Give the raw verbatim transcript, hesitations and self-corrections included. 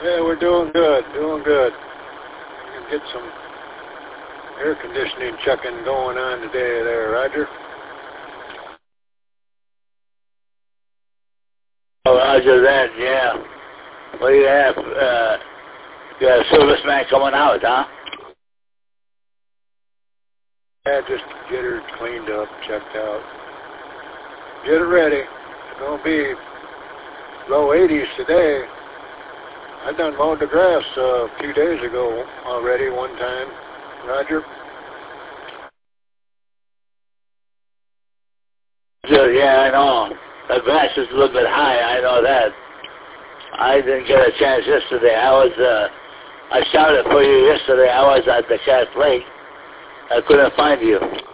Yeah, we're doing good, doing good. We can get some air conditioning chucking going on today there, Roger. Oh, Roger that, yeah. What do you have? Uh, you got a serviceman coming out, huh? Yeah, just get her cleaned up, checked out. Get it ready. It's going to be low eighties today. I done mowed the grass uh, a few days ago already one time, Roger. Sure, yeah, I know. The grass is a little bit high, I know that. I didn't get a chance yesterday. I was, uh, I shouted for you yesterday. I was at the Cat Lake. I couldn't find you.